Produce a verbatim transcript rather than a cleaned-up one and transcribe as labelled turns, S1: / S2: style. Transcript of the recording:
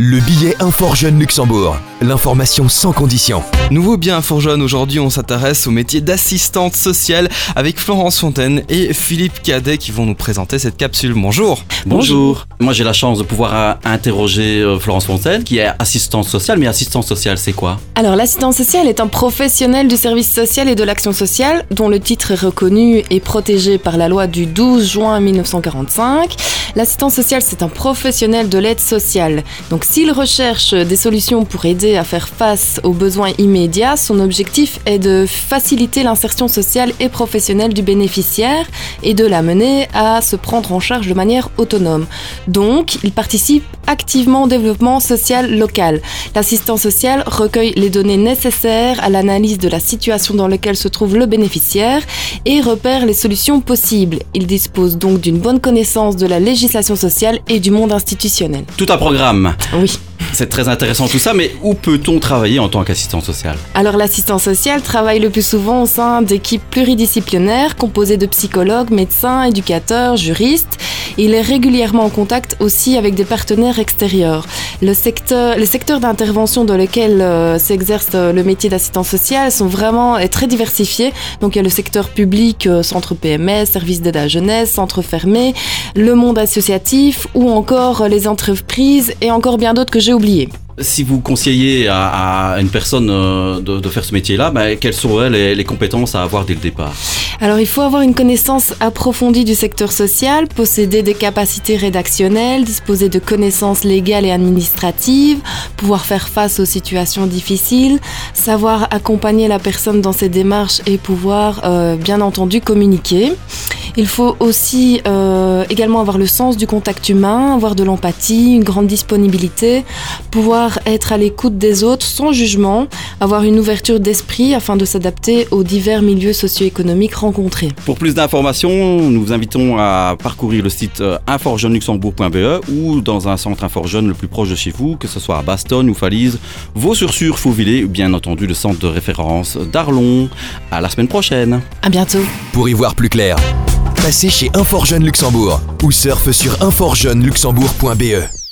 S1: Le billet Infor Jeune Luxembourg, l'information sans condition.
S2: Nouveau billet Infor Jeune, aujourd'hui on s'intéresse au métier d'assistante sociale avec Florence Fontaine et Philippe Cadet qui vont nous présenter cette capsule. Bonjour.
S3: Bonjour. Moi j'ai la chance de pouvoir euh, interroger euh, Florence Fontaine qui est assistante sociale, mais assistante sociale c'est quoi ?
S4: Alors l'assistante sociale est un professionnel du service social et de l'action sociale dont le titre est reconnu et protégé par la loi du douze juin mille neuf cent quarante-cinq. L'assistant social c'est un professionnel de l'aide sociale. Donc s'il recherche des solutions pour aider à faire face aux besoins immédiats, son objectif est de faciliter l'insertion sociale et professionnelle du bénéficiaire et de l'amener à se prendre en charge de manière autonome. Donc, il participe activement au développement social local. L'assistant social recueille les données nécessaires à l'analyse de la situation dans laquelle se trouve le bénéficiaire et repère les solutions possibles. Il dispose donc d'une bonne connaissance de la législation sociale et du monde institutionnel.
S3: Tout un programme.
S4: Oui.
S3: C'est très intéressant tout ça, mais où peut-on travailler en tant qu'assistant social ?
S4: Alors l'assistant social travaille le plus souvent au sein d'équipes pluridisciplinaires composées de psychologues, médecins, éducateurs, juristes. Il est régulièrement en contact aussi avec des partenaires extérieurs. Le secteur, les secteurs d'intervention dans lesquels euh, s'exerce euh, le métier d'assistant social sont vraiment euh, très diversifiés. Donc il y a le secteur public, euh, centre P M S, service d'aide à la jeunesse, centre fermé, le monde associatif ou encore euh, les entreprises et encore bien d'autres que j'ai oubliés.
S3: Si vous conseillez à, à une personne euh, de, de faire ce métier-là, bah, quelles sont les, les compétences à avoir dès le départ ?
S4: Alors il faut avoir une connaissance approfondie du secteur social, posséder des capacités rédactionnelles, disposer de connaissances légales et administratives, pouvoir faire face aux situations difficiles, savoir accompagner la personne dans ses démarches et pouvoir euh, bien entendu communiquer. Il faut aussi euh, également avoir le sens du contact humain, avoir de l'empathie, une grande disponibilité, pouvoir être à l'écoute des autres sans jugement, avoir une ouverture d'esprit afin de s'adapter aux divers milieux socio-économiques rencontrés.
S3: Pour plus d'informations, nous vous invitons à parcourir le site infor jeune luxembourg point b e ou dans un centre Infor Jeune le plus proche de chez vous, que ce soit à Bastogne ou Falise, Vaux-sur-Sur, Fauvillers ou bien entendu le centre de référence d'Arlon. À la semaine prochaine.
S4: À bientôt.
S1: Pour y voir plus clair, passez chez Infor Jeune Luxembourg ou surfe sur infor jeune luxembourg point b e.